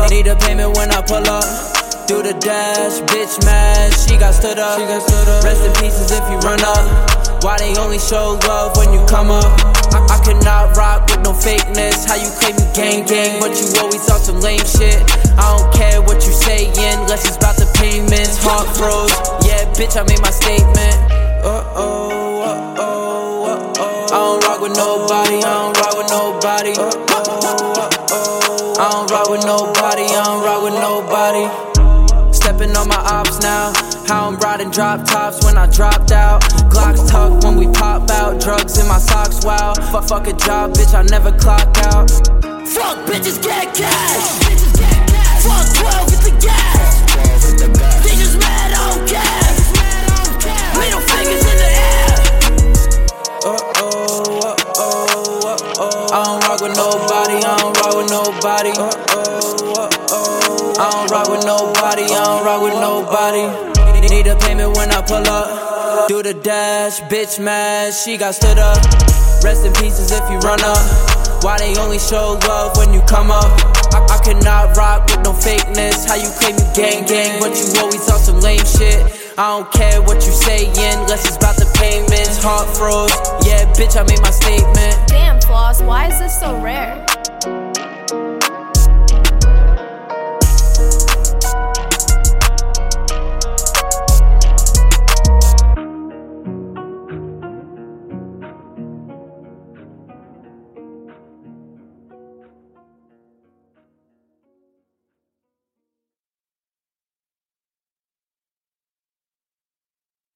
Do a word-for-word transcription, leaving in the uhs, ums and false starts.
up. Need a payment when I pull up. Do the dash, bitch mad, she got stood up. She got stood up. Rest in pieces if you run up. Why they only show love when you come up? I, I cannot rock with no fakeness. How you claim you gang gang, but you always on some lame shit. I don't care what you saying, unless it's about the payments. Heart froze, yeah, bitch, I made my statement. Uh-oh, uh-oh, uh-oh. I don't rock with nobody, I don't rock with nobody. Uh-oh, uh-oh. I don't rock with nobody, I don't rock with nobody. Stepping on my ops now. How I'm riding drop tops when I dropped out. Glocks tucked when we pop out. Drugs in my socks, wow. Fuck, fuck a job, bitch, I never clock out. Fuck bitches, get cash. Fuck twelve, get the gas. They just mad, I don't care. Middle fingers in the air. Uh-oh, uh-oh, uh-oh. I don't rock with nobody, I don't rock with nobody. Uh-oh, uh-oh. I don't rock with nobody, I don't rock with nobody. Need a payment when I pull up. Do the dash, bitch mad, she got stood up. Rest in pieces if you run up. Why they only show love when you come up? I, I cannot rock with no fakeness. How you claim you gang gang, but you always on some lame shit. I don't care what you saying, unless it's about the payments. Heart froze, yeah, bitch, I made my statement. Damn, Floss, why is this so rare?